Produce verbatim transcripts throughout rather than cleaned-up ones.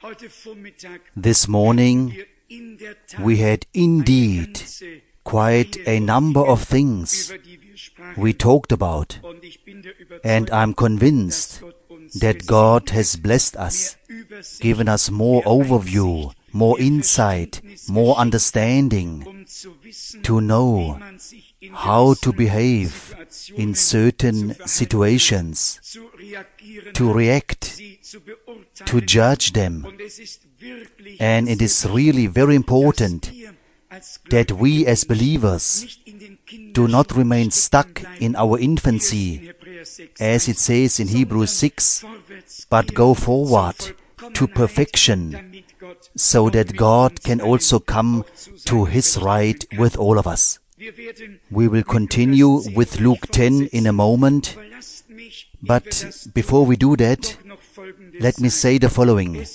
This morning we had indeed quite a number of things we talked about, and I'm convinced that God has blessed us, given us more overview, more insight, more understanding, to know how to behave in certain situations, to react, to judge them. And it is really very important that we as believers do not remain stuck in our infancy, as it says in Hebrews six, but go forward to perfection, so that God can also come to His right with all of us. We will continue with Luke ten in a moment, but before we do that, let me say the following.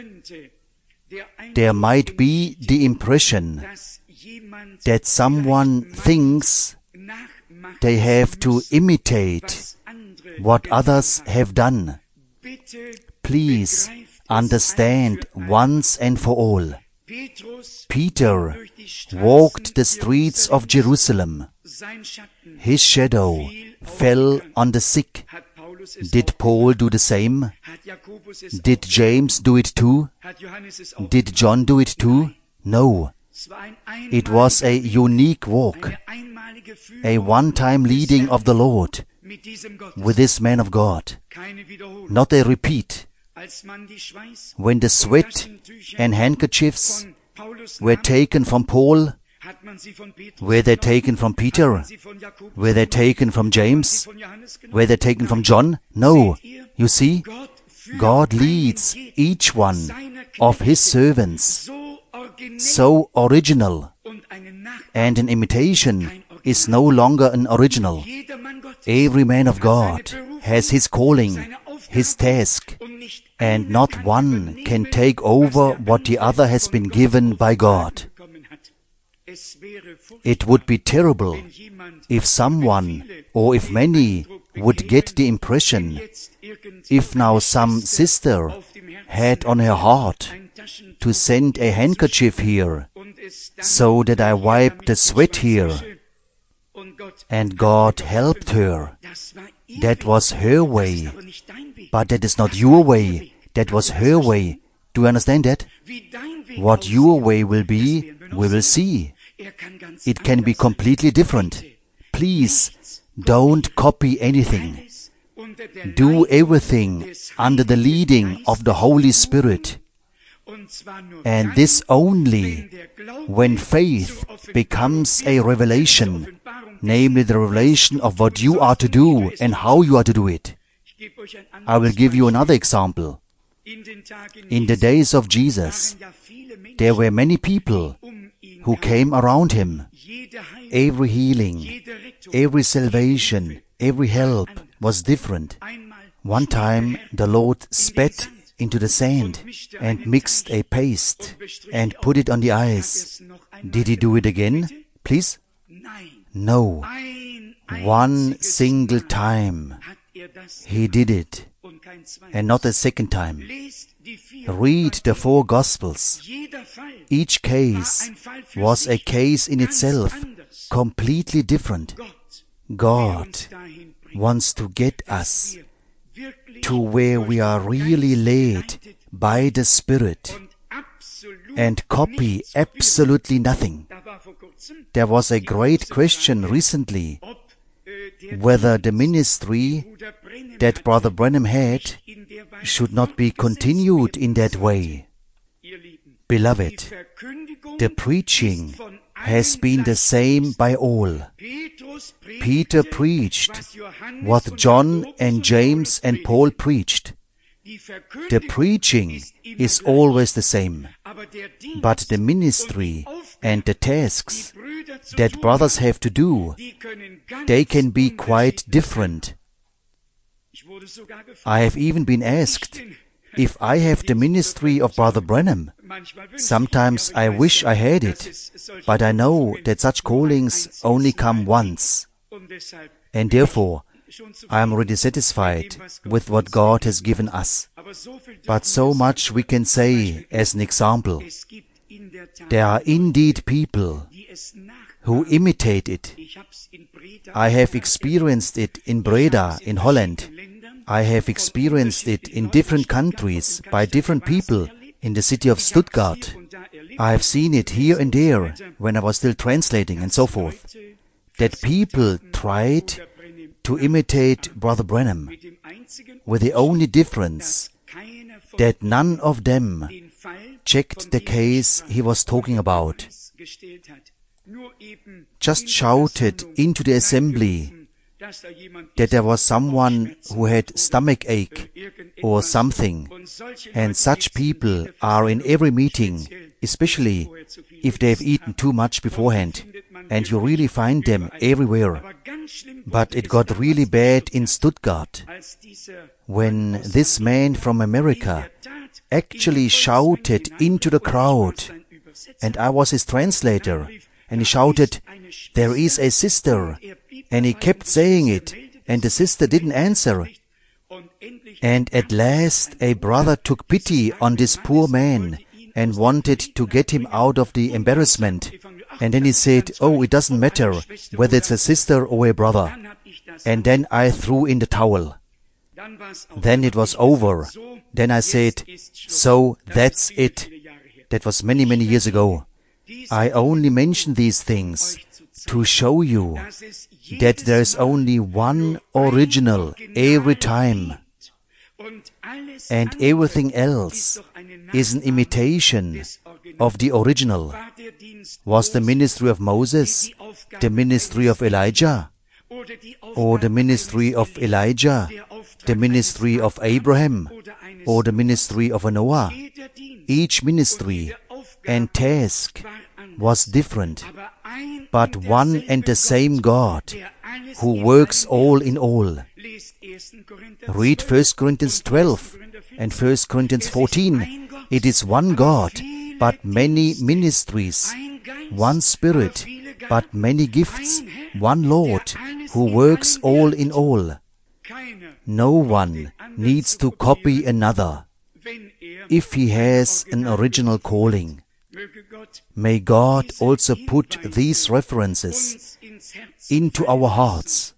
There might be the impression that someone thinks they have to imitate what others have done. Please understand once and for all. Peter walked the streets of Jerusalem. His shadow fell on the sick. Did Paul do the same? Did James do it too? Did John do it too? No. It was a unique walk, a one-time leading of the Lord with this man of God, not a repeat. When the sweat and handkerchiefs were taken from Paul, were they taken from Peter? Were they taken from James? Were they taken from John? No. You see, God leads each one of His servants so original, and an imitation is no longer an original. Every man of God has his calling, his task, and not one can take over what the other has been given by God. It would be terrible if someone, or if many, would get the impression, if now some sister had on her heart to send a handkerchief here, so that I wiped the sweat here, and God helped her. That was her way, but that is not your way. That was her way. Do you understand that? What your way will be, we will see. It can be completely different. Please, don't copy anything. Do everything under the leading of the Holy Spirit. And this only when faith becomes a revelation, namely the revelation of what you are to do and how you are to do it. I will give you another example. In the days of Jesus, there were many people who came around Him. Every healing, every salvation, every help was different. One time the Lord spat into the sand and mixed a paste and put it on the eyes. Did He do it again? Please? No. One single time He did it, and not a second time. Read the four Gospels. Each case was a case in itself, completely different. God wants to get us to where we are really led by the Spirit and copy absolutely nothing. There was a great question recently whether the ministry that Brother Branham had should not be continued in that way. Beloved, the preaching has been the same by all. Peter preached what John and James and Paul preached. The preaching is always the same, but the ministry and the tasks that brothers have to do, they can be quite different. I have even been asked if I have the ministry of Brother Branham. Sometimes I wish I had it, but I know that such callings only come once. And therefore, I am already satisfied with what God has given us. But so much we can say as an example. There are indeed people who imitate it. I have experienced it in Breda, in Holland. I have experienced it in different countries by different people in the city of Stuttgart. I have seen it here and there when I was still translating and so forth, that people tried to imitate Brother Branham, with the only difference that none of them checked the case he was talking about, just shouted into the assembly that there was someone who had stomach ache or something, and such people are in every meeting, especially if they have eaten too much beforehand, and you really find them everywhere. But it got really bad in Stuttgart, when this man from America actually shouted into the crowd, and I was his translator, and he shouted, "There is a sister," and he kept saying it, and the sister didn't answer. And at last a brother took pity on this poor man and wanted to get him out of the embarrassment. And then he said, "Oh, it doesn't matter whether it's a sister or a brother." And then I threw in the towel. Then it was over. Then I said, "So that's it." That was many, many years ago. I only mention these things to show you that there is only one original every time, and everything else is an imitation of the original. Was the ministry of Moses the ministry of Elijah? Or the ministry of Elijah the ministry of Abraham? Or the ministry of Noah? Each ministry and task was different, but one and the same God who works all in all. Read First Corinthians twelve and First Corinthians fourteen. It is one God, but many ministries, one Spirit, but many gifts, one Lord, who works all in all. No one needs to copy another if he has an original calling. May God also put these references into our hearts,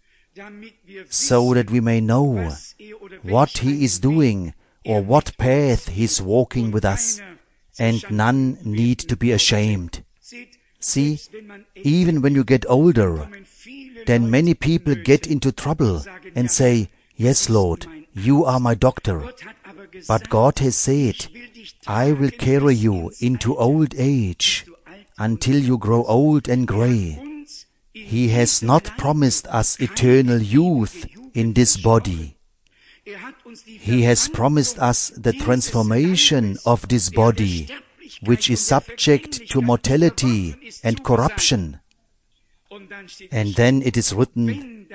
so that we may know what He is doing or what path He is walking with us, and none need to be ashamed. See, even when you get older, then many people get into trouble and say, "Yes, Lord, you are my doctor." But God has said, "I will carry you into old age until you grow old and grey." He has not promised us eternal youth in this body. He has promised us the transformation of this body, which is subject to mortality and corruption. And then it is written,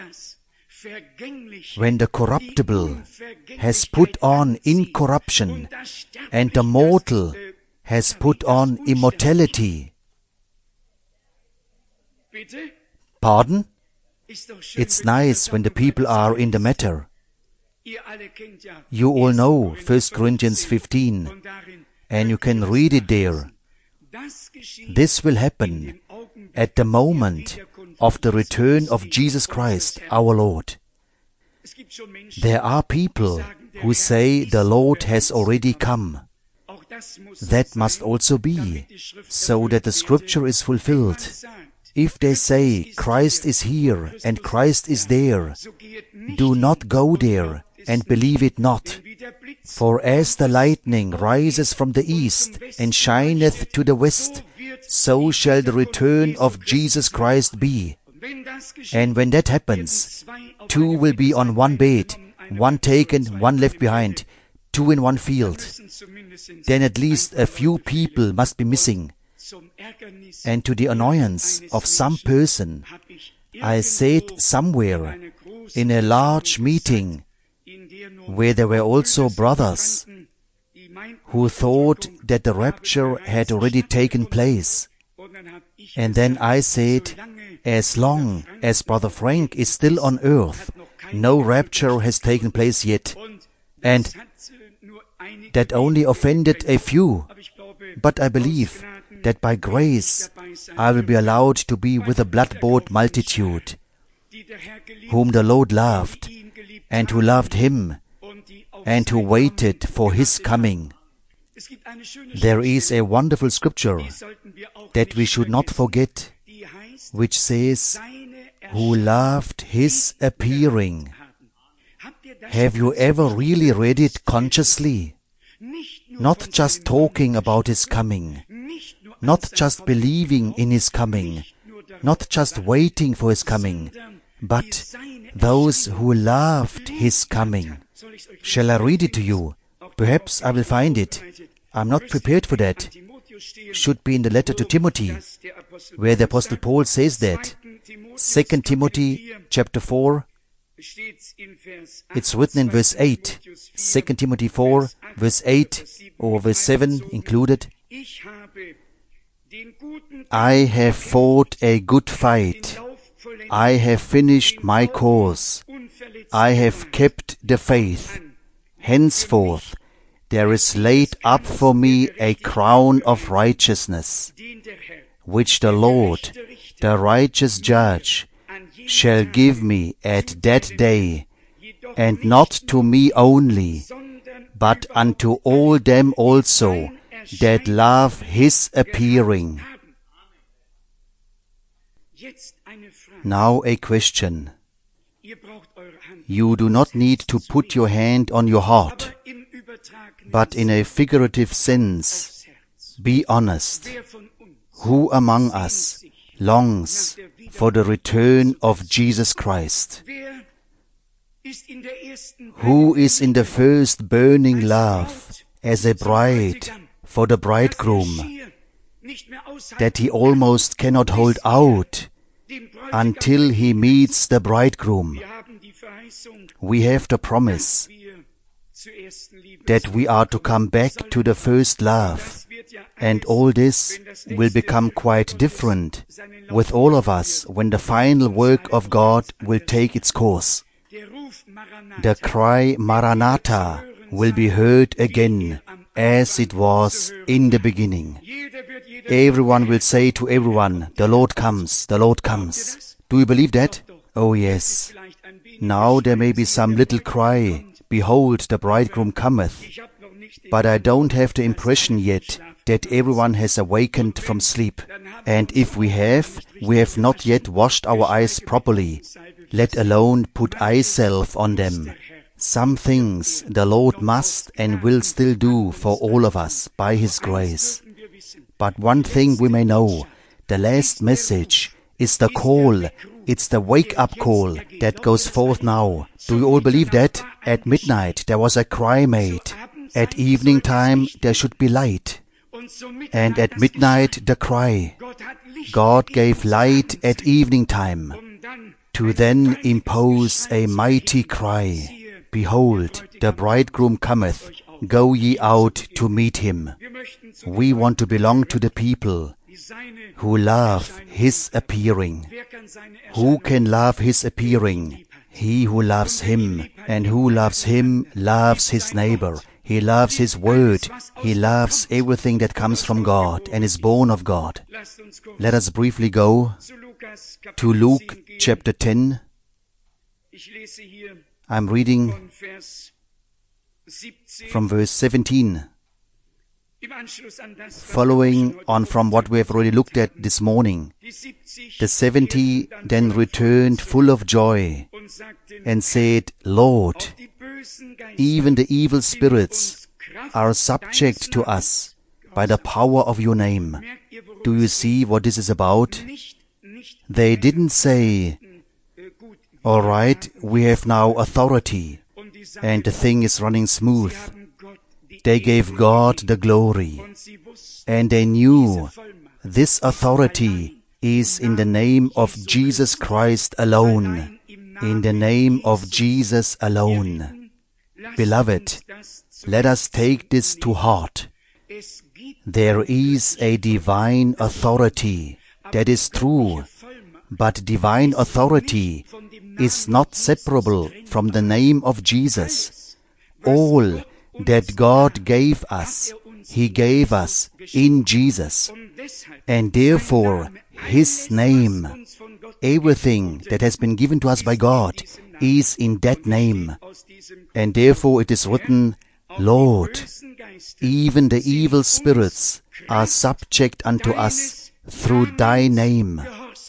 when the corruptible has put on incorruption, and the mortal has put on immortality. Pardon? It's nice when the people are in the matter. You all know First Corinthians fifteen, and you can read it there. This will happen at the moment of the return of Jesus Christ, our Lord. There are people who say the Lord has already come. That must also be, so that the Scripture is fulfilled. If they say Christ is here and Christ is there, do not go there and believe it not. For as the lightning rises from the east and shineth to the west, so shall the return of Jesus Christ be. And when that happens, two will be on one bed, one taken, one left behind, two in one field. Then at least a few people must be missing. And to the annoyance of some person, I said somewhere in a large meeting where there were also brothers who thought that the rapture had already taken place. And then I said, as long as Brother Frank is still on earth, no rapture has taken place yet, and that only offended a few. But I believe that by grace I will be allowed to be with a blood-bought multitude, whom the Lord loved, and who loved Him, and who waited for His coming. There is a wonderful scripture that we should not forget, which says, who loved His appearing. Have you ever really read it consciously? Not just talking about His coming, not just believing in His coming, not just waiting for His coming, but those who loved His coming. Shall I read it to you? Perhaps I will find it. I'm not prepared for that. Should be in the letter to Timothy, where the Apostle Paul says that. Second Timothy chapter four, it's written in verse eight. Second Timothy four, verse eight, or verse seven included. I have fought a good fight. I have finished my course. I have kept the faith. Henceforth there is laid up for me a crown of righteousness, which the Lord, the righteous judge, shall give me at that day, and not to me only, but unto all them also that love His appearing. Now a question. You do not need to put your hand on your heart, but in a figurative sense, be honest. Who among us longs for the return of Jesus Christ? Who is in the first burning love as a bride for the bridegroom, that he almost cannot hold out until he meets the bridegroom? We have the promise that we are to come back to the first love, and all this will become quite different with all of us when the final work of God will take its course. The cry Maranatha will be heard again as it was in the beginning. Everyone will say to everyone, the Lord comes, the Lord comes. Do you believe that? Oh yes. Now there may be some little cry, behold, the bridegroom cometh. But I don't have the impression yet that everyone has awakened from sleep. And if we have, we have not yet washed our eyes properly, let alone put eye salve on them. Some things the Lord must and will still do for all of us by His grace. But one thing we may know, the last message is the call, it's the wake-up call that goes forth now. Do you all believe that? At midnight there was a cry made. At evening time there should be light. And at midnight the cry. God gave light at evening time, to then impose a mighty cry. Behold, the bridegroom cometh, go ye out to meet him. We want to belong to the people who love His appearing. Who can love His appearing? He who loves Him, and who loves Him loves his neighbor. He loves His word. He loves everything that comes from God and is born of God. Let us briefly go to Luke chapter ten. I'm reading from verse seventeen. Following on from what we have already looked at this morning, the seventy then returned full of joy and said, Lord, even the evil spirits are subject to us by the power of your name. Do you see what this is about? They didn't say, all right, we have now authority and the thing is running smooth. They gave God the glory, and they knew this authority is in the name of Jesus Christ alone, in the name of Jesus alone. Beloved, let us take this to heart. There is a divine authority that is true, But divine authority is not separable from the name of Jesus. All that God gave us, He gave us in Jesus. And therefore, His name, everything that has been given to us by God, is in that name. And therefore it is written, Lord, even the evil spirits are subject unto us through Thy name.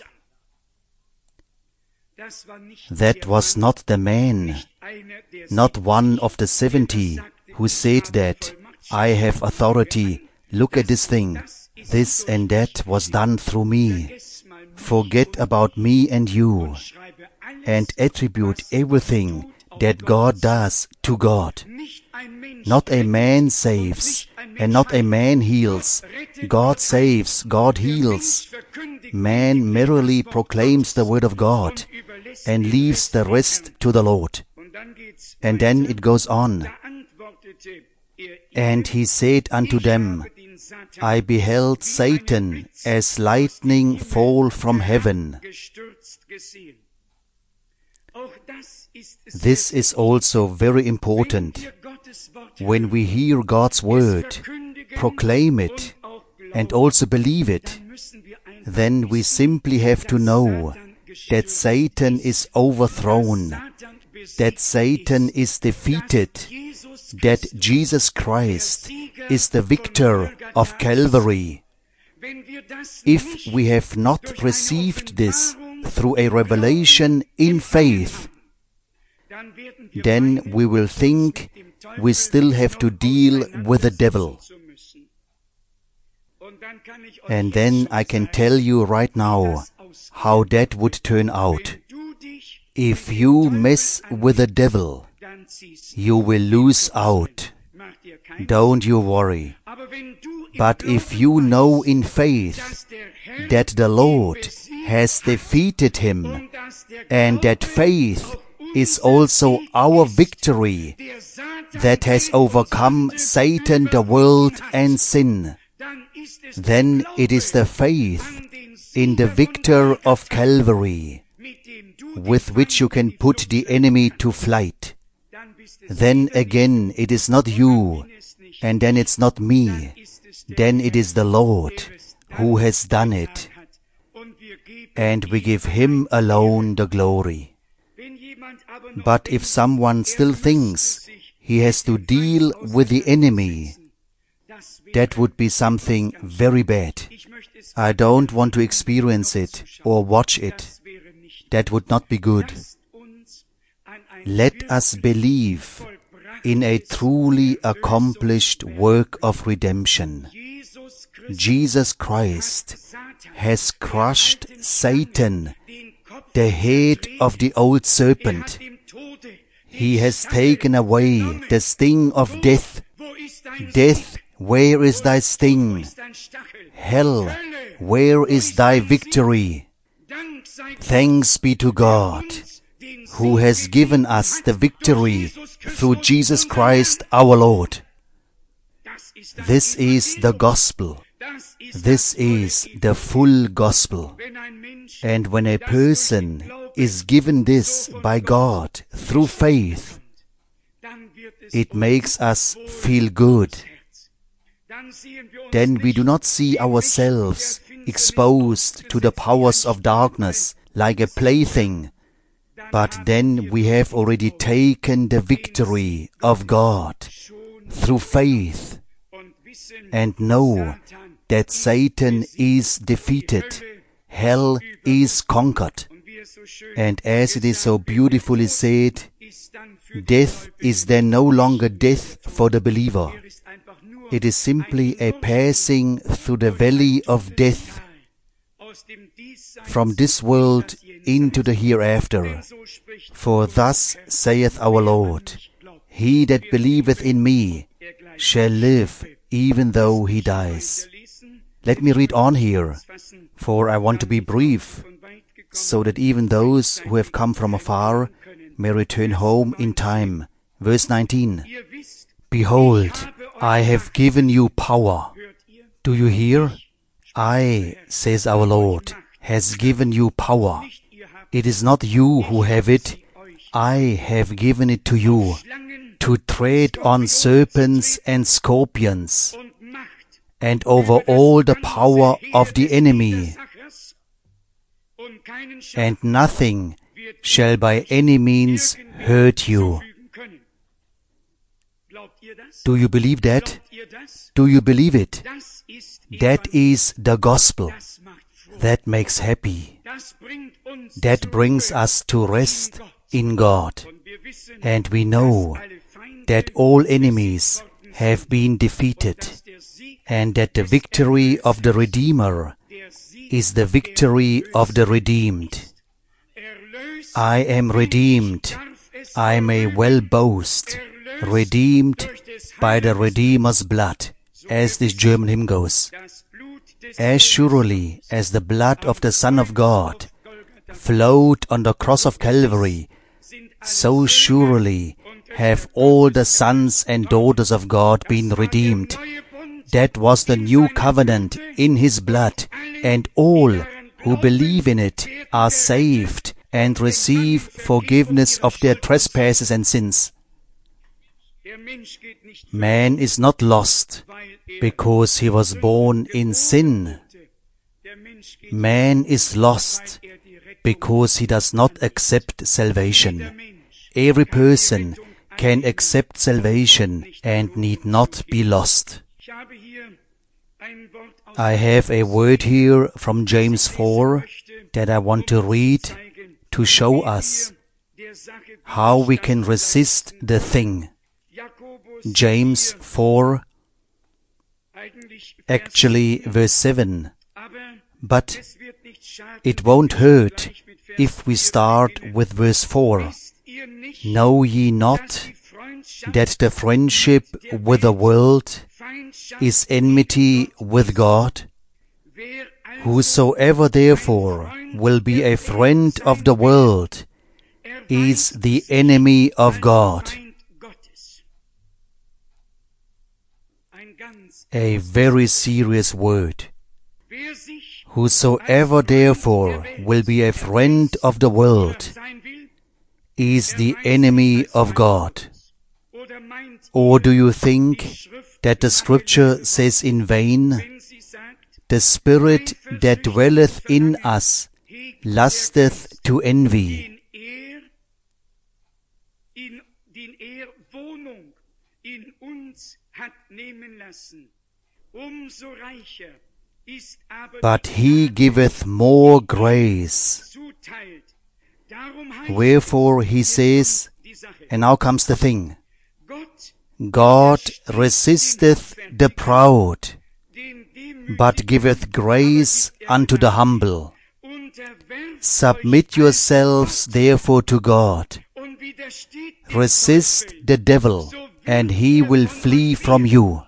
That was not the man, not one of the seventy, who said that, I have authority, look at this thing, this and that was done through me. Forget about me and you, and attribute everything that God does to God. Not a man saves, and not a man heals. God saves, God heals. Man merely proclaims the word of God, and leaves the rest to the Lord. And then it goes on. And he said unto them, I beheld Satan as lightning fall from heaven. This is also very important. When we hear God's word, proclaim it, and also believe it, then we simply have to know that Satan is overthrown, that Satan is defeated, that Jesus Christ is the victor of Calvary. If we have not received this through a revelation in faith, then we will think we still have to deal with the devil. And then I can tell you right now how that would turn out. If you mess with the devil, you will lose out. Don't you worry. But if you know in faith that the Lord has defeated him, and that faith is also our victory that has overcome Satan, the world, and sin, then it is the faith in the victor of Calvary with which you can put the enemy to flight. Then again it is not you, and then it's not me, then it is the Lord who has done it, and we give Him alone the glory. But if someone still thinks he has to deal with the enemy, that would be something very bad. I don't want to experience it or watch it. That would not be good. Let us believe in a truly accomplished work of redemption. Jesus Christ has crushed Satan, the head of the old serpent. He has taken away the sting of death. Death, where is thy sting? Hell, where is thy victory? Thanks be to God, who has given us the victory through Jesus Christ our Lord. This is the gospel. This is the full gospel. And when a person is given this by God through faith, it makes us feel good. Then we do not see ourselves exposed to the powers of darkness like a plaything, but then we have already taken the victory of God through faith and know that Satan is defeated, hell is conquered. And as it is so beautifully said, death is then no longer death for the believer. It is simply a passing through the valley of death, from this world into the hereafter. For thus saith our Lord, He that believeth in me shall live even though he dies. Let me read on here, for I want to be brief, so that even those who have come from afar may return home in time. Verse nineteen. Behold, I have given you power. Do you hear? I, says our Lord, has given you power. It is not you who have it. I have given it to you, to tread on serpents and scorpions, and over all the power of the enemy, and nothing shall by any means hurt you. Do you believe that? Do you believe it? That is the gospel. That makes happy. That brings us to rest in God. And we know that all enemies have been defeated, and that the victory of the Redeemer is the victory of the redeemed. I am redeemed. I may well boast. Redeemed by the Redeemer's blood, as this German hymn goes. As surely as the blood of the Son of God flowed on the cross of Calvary, so surely have all the sons and daughters of God been redeemed. That was the new covenant in His blood, and all who believe in it are saved and receive forgiveness of their trespasses and sins. Man is not lost because he was born in sin. Man is lost because he does not accept salvation. Every person can accept salvation and need not be lost. I have a word here from James four that I want to read to show us how we can resist the thing. James four, actually verse seven. But it won't hurt if we start with verse four. Know ye not that the friendship with the world is enmity with God? Whosoever therefore will be a friend of the world is the enemy of God. A very serious word. Whosoever therefore will be a friend of the world is the enemy of God. Or do you think that the Scripture says in vain, the Spirit that dwelleth in us lusteth to envy? But He giveth more grace. Wherefore He says, and now comes the thing, God resisteth the proud, but giveth grace unto the humble. Submit yourselves therefore to God. Resist the devil, and he will flee from you.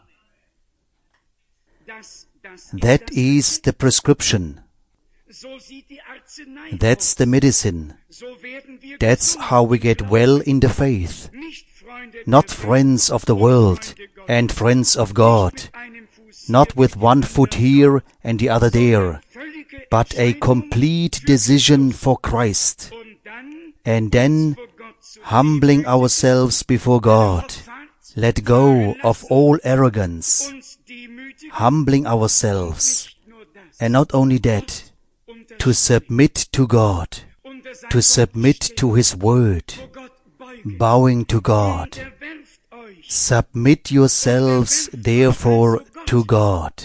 That is the prescription. That's the medicine. That's how we get well in the faith. Not friends of the world and friends of God. Not with one foot here and the other there, but a complete decision for Christ. And then, humbling ourselves before God, let go of all arrogance, humbling ourselves, and not only that, to submit to God, to submit to His Word, bowing to God. Submit yourselves therefore to God.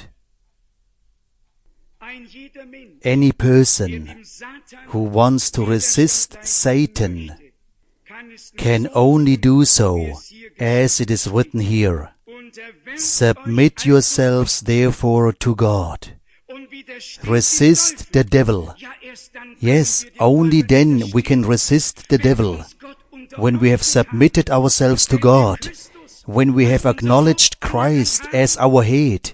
Any person who wants to resist Satan can only do so as it is written here. Submit yourselves therefore to God. Resist the devil. Yes, only then we can resist the devil. When we have submitted ourselves to God, when we have acknowledged Christ as our head,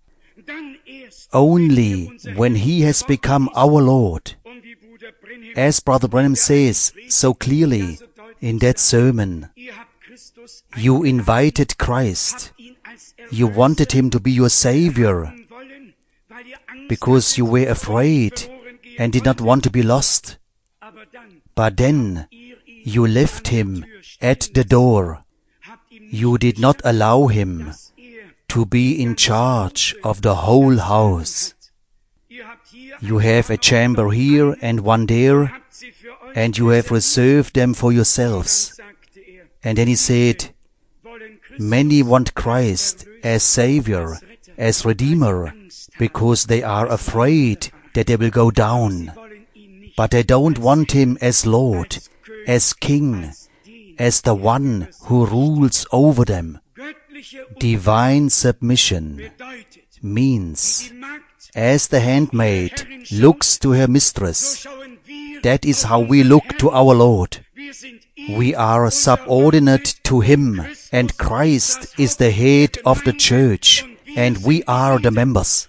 only when He has become our Lord. As Brother Branham says so clearly in that sermon, you invited Christ. You wanted Him to be your Savior because you were afraid and did not want to be lost. But then you left him at the door. You did not allow him to be in charge of the whole house. You have a chamber here and one there, and you have reserved them for yourselves. And then he said, many want Christ as Savior, as Redeemer, because they are afraid that they will go down. But they don't want Him as Lord, as King, as the one who rules over them. Divine submission means, as the handmaid looks to her mistress, that is how we look to our Lord. We are subordinate to Him, and Christ is the head of the church, and we are the members.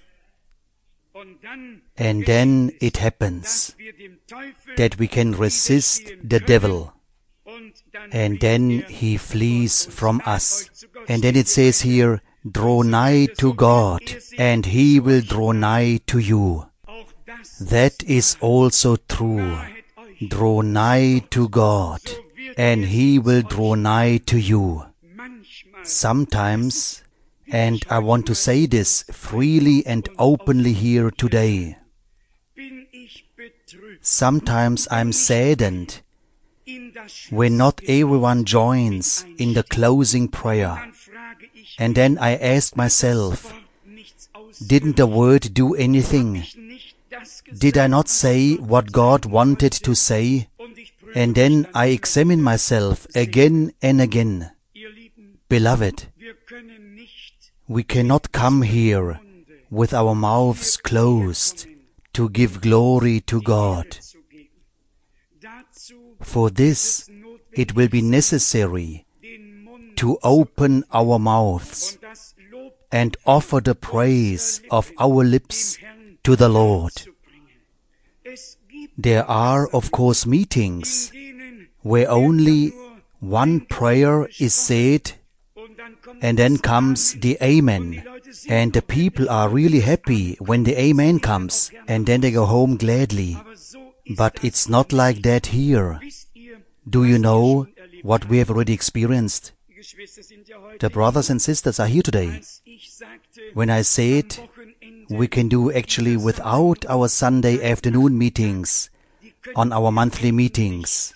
And then it happens that we can resist the devil, and then he flees from us. And then it says here, draw nigh to God, and He will draw nigh to you. That is also true. Draw nigh to God, and He will draw nigh to you. Sometimes, and I want to say this freely and openly here today, sometimes I'm saddened when not everyone joins in the closing prayer. And then I ask myself, didn't the Word do anything? Did I not say what God wanted to say? And then I examine myself again and again. Beloved, we cannot come here with our mouths closed to give glory to God. For this, it will be necessary to open our mouths and offer the praise of our lips to the Lord. There are, of course, meetings where only one prayer is said, and then comes the Amen. And the people are really happy when the Amen comes, and then they go home gladly. But it's not like that here. Do you know what we have already experienced? The brothers and sisters are here today. When I said we can do actually without our Sunday afternoon meetings on our monthly meetings.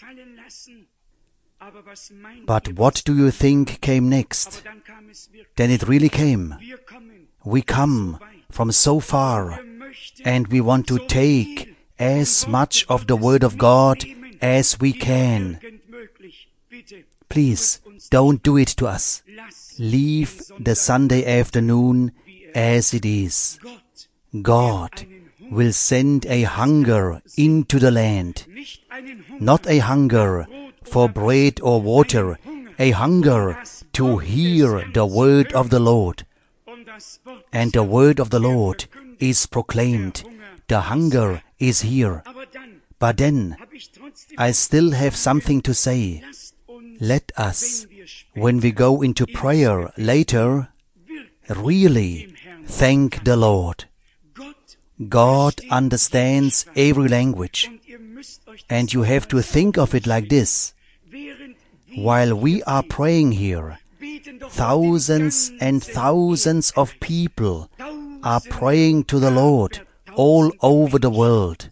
But what do you think came next? Then it really came. We come from so far, and we want to take as much of the Word of God as we can. Please, don't do it to us. Leave the Sunday afternoon as it is. God will send a hunger into the land. Not a hunger for bread or water, a hunger to hear the word of the Lord. And the word of the Lord is proclaimed. The hunger is here. But then, I still have something to say. Let us, when we go into prayer later, really thank the Lord. God understands every language. And you have to think of it like this. While we are praying here, thousands and thousands of people are praying to the Lord all over the world.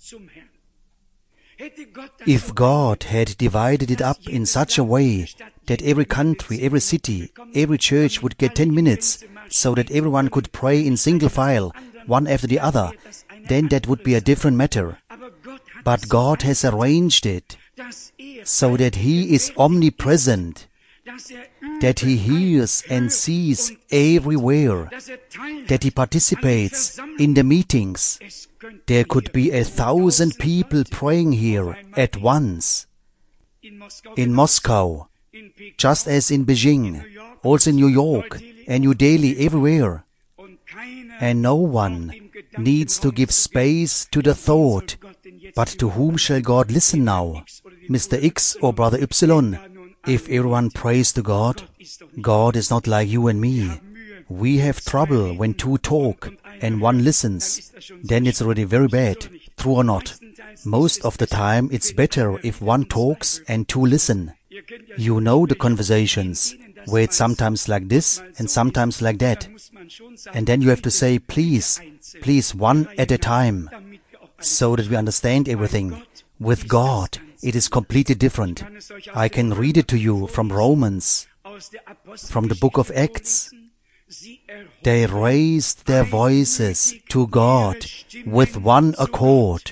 If God had divided it up in such a way that every country, every city, every church would get ten minutes so that everyone could pray in single file, one after the other, then that would be a different matter. But God has arranged it so that He is omnipresent, that He hears and sees everywhere, that He participates in the meetings. There could be a thousand people praying here at once. In Moscow, just as in Beijing, also in New York and New Delhi, everywhere. And no one needs to give space to the thought, but to whom shall God listen now? Mister X or Brother Y? If everyone prays to God, God is not like you and me. We have trouble when two talk and one listens. Then it's already very bad. True or not? Most of the time it's better if one talks and two listen. You know the conversations, where it's sometimes like this and sometimes like that. And then you have to say, please, please, one at a time, so that we understand everything. With God, it is completely different. I can read it to you from Romans, from the book of Acts. They raised their voices to God with one accord.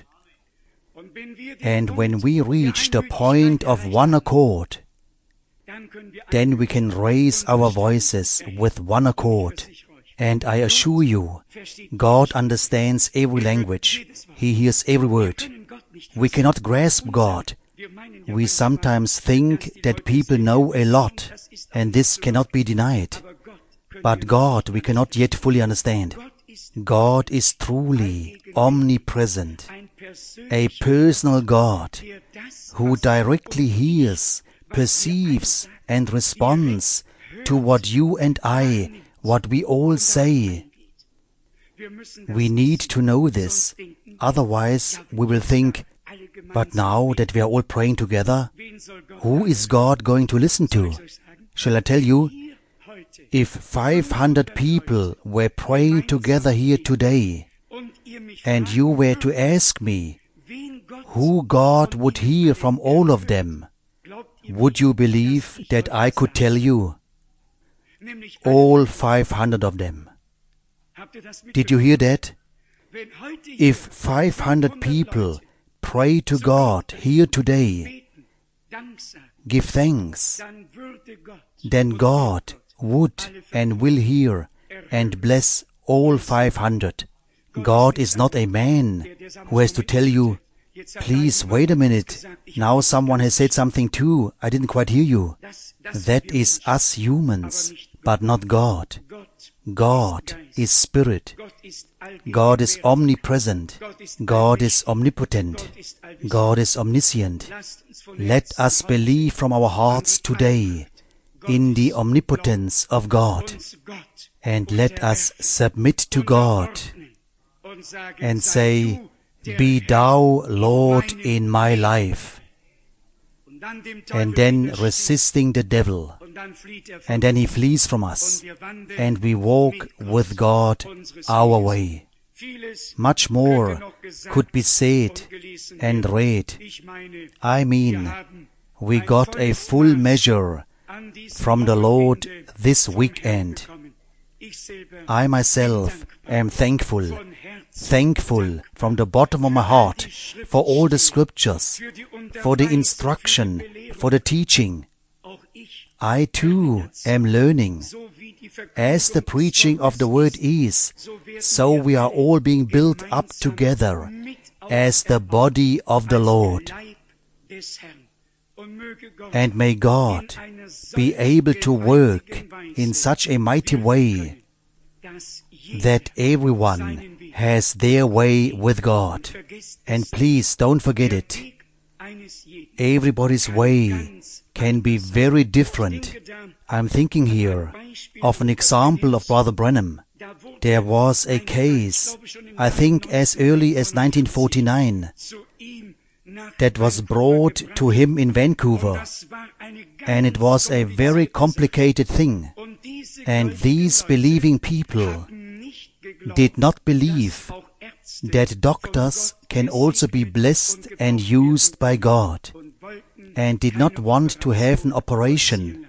And when we reach the point of one accord, then we can raise our voices with one accord. And I assure you, God understands every language. He hears every word. We cannot grasp God. We sometimes think that people know a lot, and this cannot be denied. But God we cannot yet fully understand. God is truly omnipresent, a personal God who directly hears, perceives and responds to what you and I, what we all say. We need to know this, otherwise we will think, but now that we are all praying together, who is God going to listen to? Shall I tell you? If five hundred people were praying together here today, and you were to ask me who God would hear from all of them, would you believe that I could tell you? All five hundred of them. Did you hear that? If five hundred people pray to God here today, give thanks, then God would and will hear and bless all five hundred. God is not a man who has to tell you, please wait a minute, now someone has said something too, I didn't quite hear you. That is us humans, but not God. God is Spirit. God is omnipresent. God is omnipotent. God is omniscient. Let us believe from our hearts today in the omnipotence of God, and let us submit to God and say, be thou Lord in my life. And then resisting the devil, and then he flees from us, and we walk with God our way. Much more could be said and read. I mean, we got a full measure from the Lord this weekend. I myself am thankful, thankful from the bottom of my heart for all the scriptures, for the instruction, for the teaching. I too am learning. As the preaching of the word is, so we are all being built up together as the body of the Lord. And may God be able to work in such a mighty way that everyone has their way with God. And please don't forget it. Everybody's way can be very different. I'm thinking here of an example of Brother Branham. There was a case, I think as early as nineteen forty-nine, that was brought to him in Vancouver, and it was a very complicated thing. And these believing people did not believe that doctors can also be blessed and used by God, and did not want to have an operation.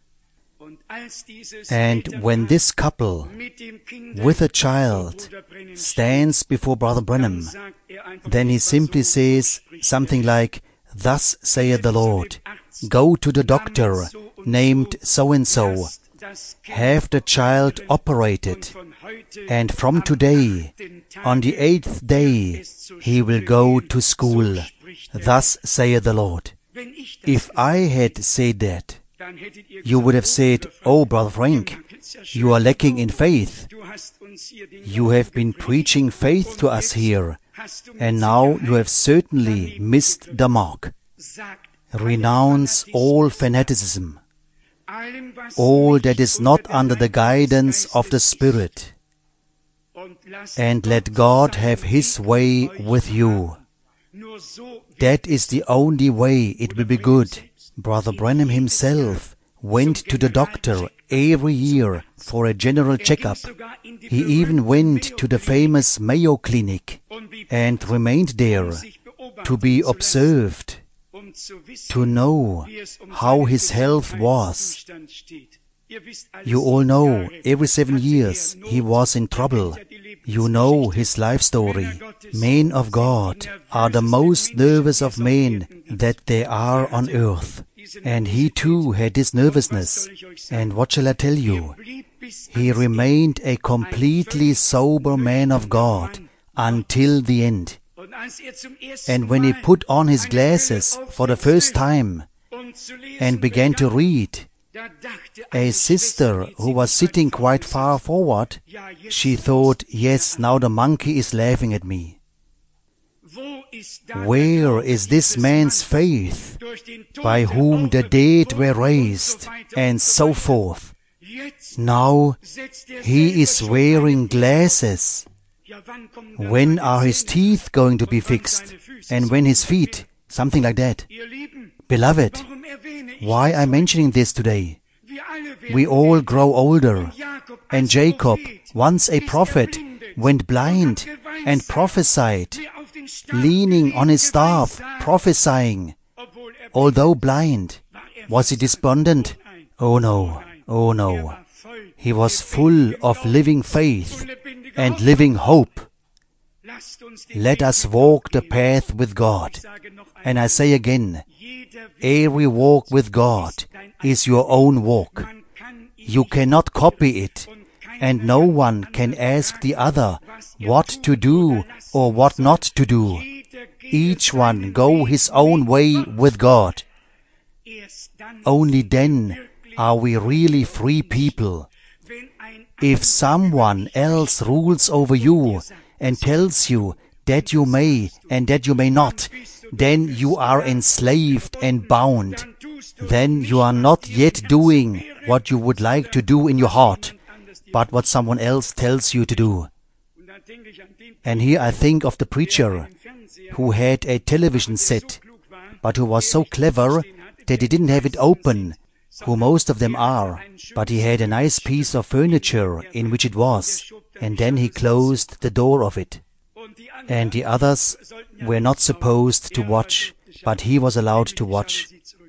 And when this couple with a child stands before Brother Branham, then he simply says something like, "Thus saith the Lord, go to the doctor named so-and-so, have the child operated, and from today, on the eighth day, he will go to school. Thus saith the Lord." If I had said that, you would have said, "Oh, Brother Frank, you are lacking in faith. You have been preaching faith to us here, and now you have certainly missed the mark." Renounce all fanaticism, all that is not under the guidance of the Spirit, and let God have His way with you. That is the only way it will be good. Brother Branham himself went to the doctor every year for a general checkup. He even went to the famous Mayo Clinic and remained there to be observed, to know how his health was. You all know, every seven years he was in trouble. You know his life story. Men of God are the most nervous of men that there are on earth. And he too had this nervousness. And what shall I tell you? He remained a completely sober man of God until the end. And when he put on his glasses for the first time and began to read, a sister who was sitting quite far forward, she thought, yes, now the monkey is laughing at me. Where is this man's faith, by whom the dead were raised, and so forth? Now he is wearing glasses. When are his teeth going to be fixed? And when his feet? Something like that. Beloved, why I'm mentioning this today? We all grow older. And Jacob, once a prophet, went blind and prophesied, leaning on his staff, prophesying. Although blind, was he despondent? Oh no, oh no. He was full of living faith and living hope. Let us walk the path with God. And I say again, every walk with God is your own walk. You cannot copy it, and no one can ask the other what to do or what not to do. Each one go his own way with God. Only then are we really free people. If someone else rules over you and tells you that you may and that you may not, then you are enslaved and bound. Then you are not yet doing what you would like to do in your heart, but what someone else tells you to do. And here I think of the preacher who had a television set, but who was so clever that he didn't have it open, who most of them are, but he had a nice piece of furniture in which it was, and then he closed the door of it. And the others were not supposed to watch, but he was allowed to watch.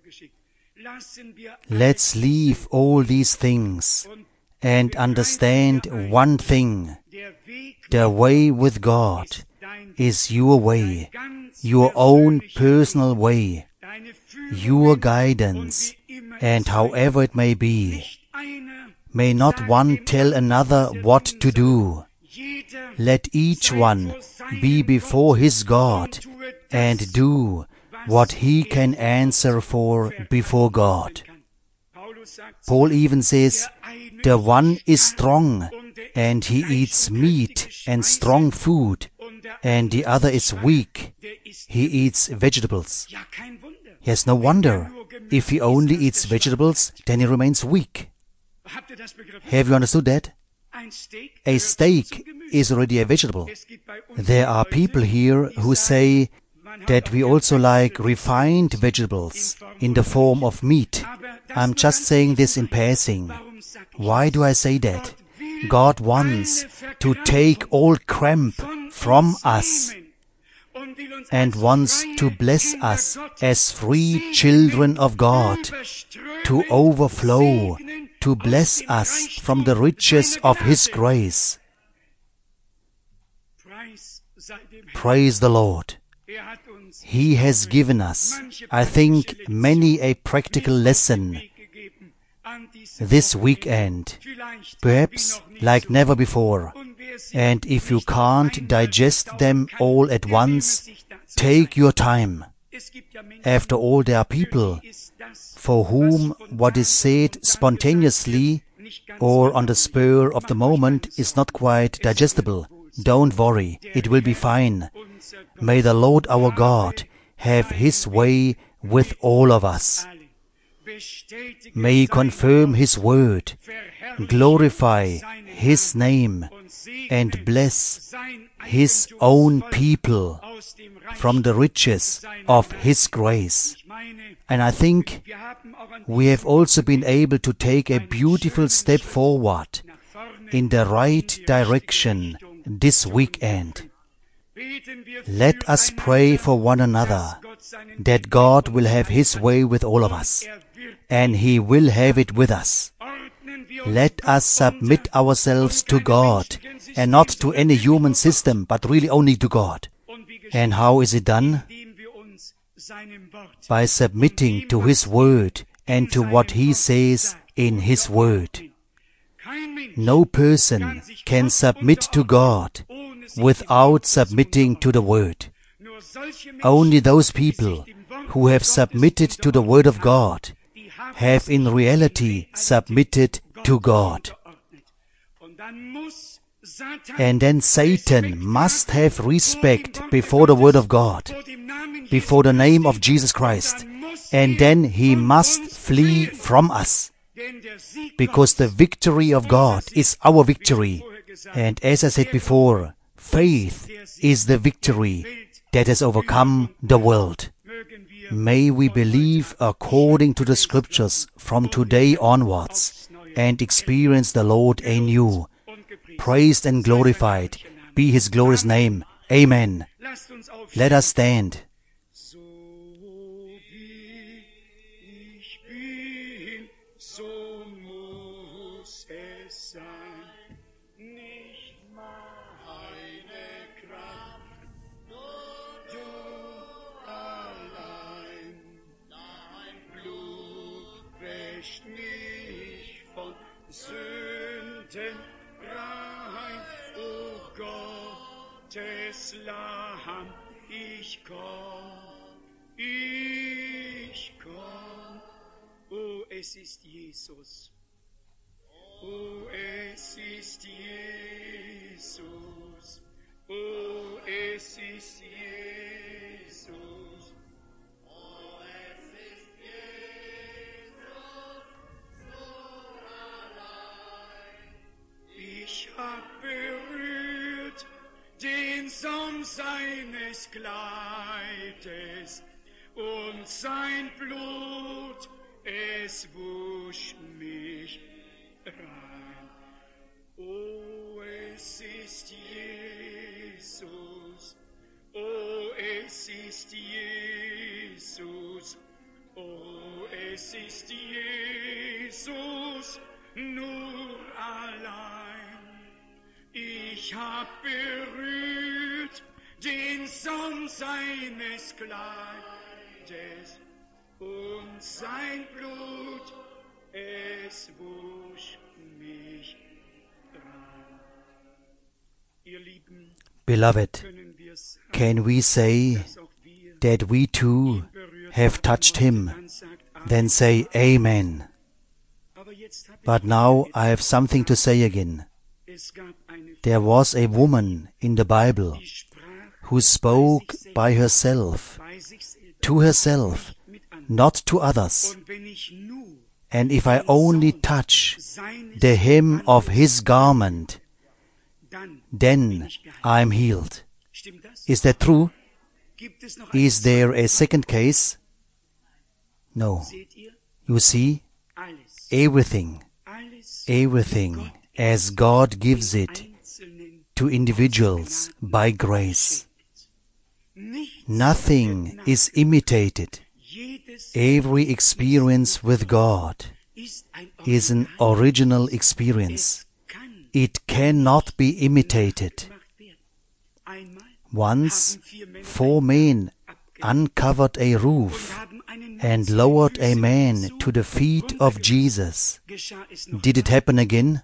Let's leave all these things and understand one thing. The way with God is your way, your own personal way, your guidance, and however it may be. May not one tell another what to do. Let each one be before his God and do what he can answer for before God. Paul even says, the one is strong, and he eats meat and strong food, and the other is weak, he eats vegetables. Yes, no wonder. If he only eats vegetables, then he remains weak. Have you understood that? A steak is already a vegetable. There are people here who say that we also like refined vegetables in the form of meat. I'm just saying this in passing. Why do I say that? God wants to take all cramp from us and wants to bless us as free children of God, to overflow, to bless us from the riches of His grace. Praise the Lord. He has given us, I think, many a practical lesson this weekend, perhaps like never before. And if you can't digest them all at once, take your time. After all, there are people for whom what is said spontaneously or on the spur of the moment is not quite digestible. Don't worry, it will be fine. May the Lord our God have His way with all of us. May He confirm His word, glorify His name, and bless His own people from the riches of His grace. And I think we have also been able to take a beautiful step forward in the right direction this weekend. Let us pray for one another that God will have His way with all of us, and He will have it with us. Let us submit ourselves to God, and not to any human system, but really only to God. And how is it done? By submitting to His Word and to what He says in His Word. No person can submit to God without submitting to the Word. Only those people who have submitted to the Word of God have in reality submitted to God. And then Satan must have respect before the Word of God, before the name of Jesus Christ, and then he must flee from us, because the victory of God is our victory. And as I said before, faith is the victory that has overcome the world. May we believe according to the Scriptures from today onwards and experience the Lord anew. Praised and glorified be His glorious name. Amen. Let us stand. Lamm, ich komm, ich komm. Oh, es ist Jesus. Oh, es ist Jesus. Oh, es ist Jesus. Oh, es ist Jesus, nur allein. Ich hab berührt den Saum seines Kleides, und sein Blut, es wusch mich rein. Oh, es ist Jesus, oh, es ist Jesus, oh, es ist Jesus, nur allein. Ich hab berührt den Saum seines Kleides, und sein Blut, es wusch mich rein. Ihr Lieben, Beloved, can we say that we too have touched Him? Then say Amen. But now I have something to say again. There was a woman in the Bible who spoke by herself, to herself, not to others. And if I only touch the hem of His garment, then I am healed. Is that true? Is there a second case? No. You see, everything, everything as God gives it to individuals by grace. Nothing is imitated. Every experience with God is an original experience. It cannot be imitated. Once, four men uncovered a roof and lowered a man to the feet of Jesus. Did it happen again?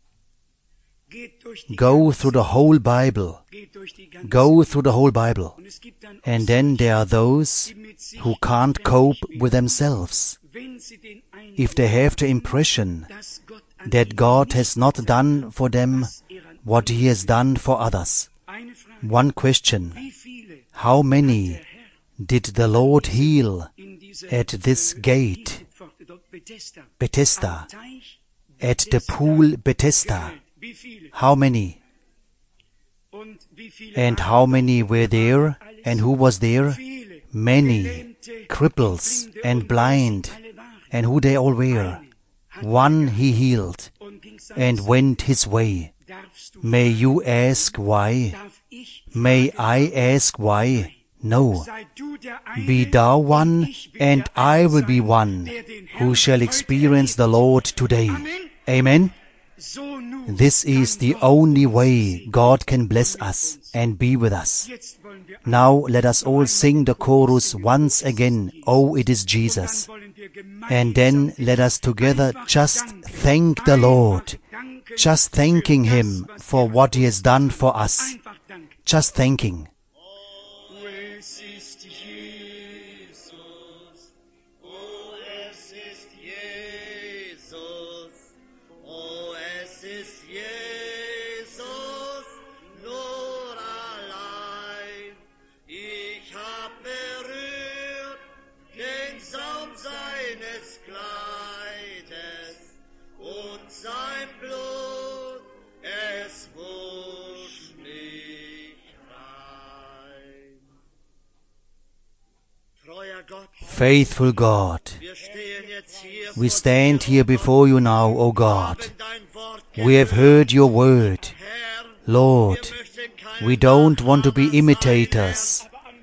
Go through the whole Bible. Go through the whole Bible. And then there are those who can't cope with themselves. If they have the impression that God has not done for them what He has done for others. One question: how many did the Lord heal at this gate, Bethesda, at the pool Bethesda? How many? And how many were there? And who was there? Many, cripples and blind. And who they all were? One he healed and went his way. May you ask why? May I ask why? No. Be thou one, and I will be one, who shall experience the Lord today. Amen? This is the only way God can bless us and be with us. Now let us all sing the chorus once again, Oh, it is Jesus. And then let us together just thank the Lord, just thanking Him for what He has done for us, just thanking. Faithful God, we stand here before you now, O God. We have heard your word. Lord, we don't want to be imitators,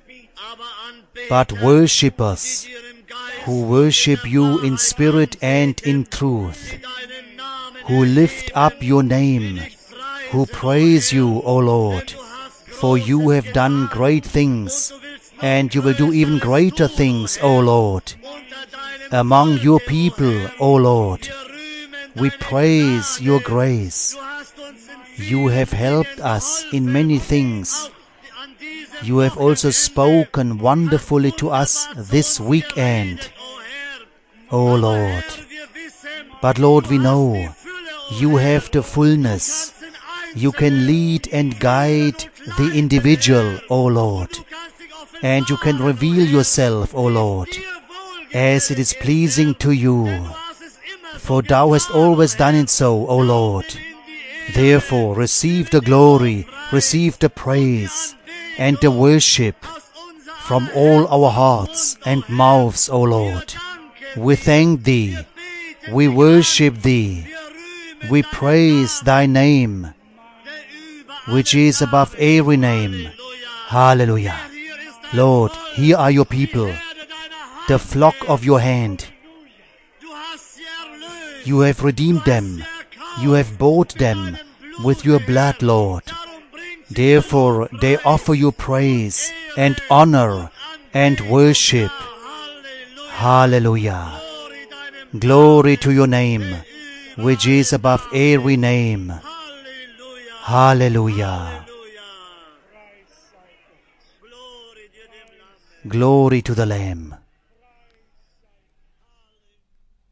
but worshippers who worship you in spirit and in truth, who lift up your name, who praise you, O Lord, for you have done great things, and you will do even greater things, O Lord, among your people, O Lord. We praise your grace. You have helped us in many things. You have also spoken wonderfully to us this weekend, O Lord. But Lord, we know you have the fullness. You can lead and guide the individual, O Lord. And you can reveal yourself, O Lord, as it is pleasing to you. For thou hast always done it so, O Lord. Therefore, receive the glory, receive the praise, and the worship from all our hearts and mouths, O Lord. We thank Thee, we worship Thee, we praise Thy name, which is above every name. Hallelujah. Lord, here are your people, the flock of your hand. You have redeemed them. You have bought them with your blood, Lord. Therefore, they offer you praise and honor and worship. Hallelujah. Glory to your name, which is above every name. Hallelujah. Glory to the Lamb.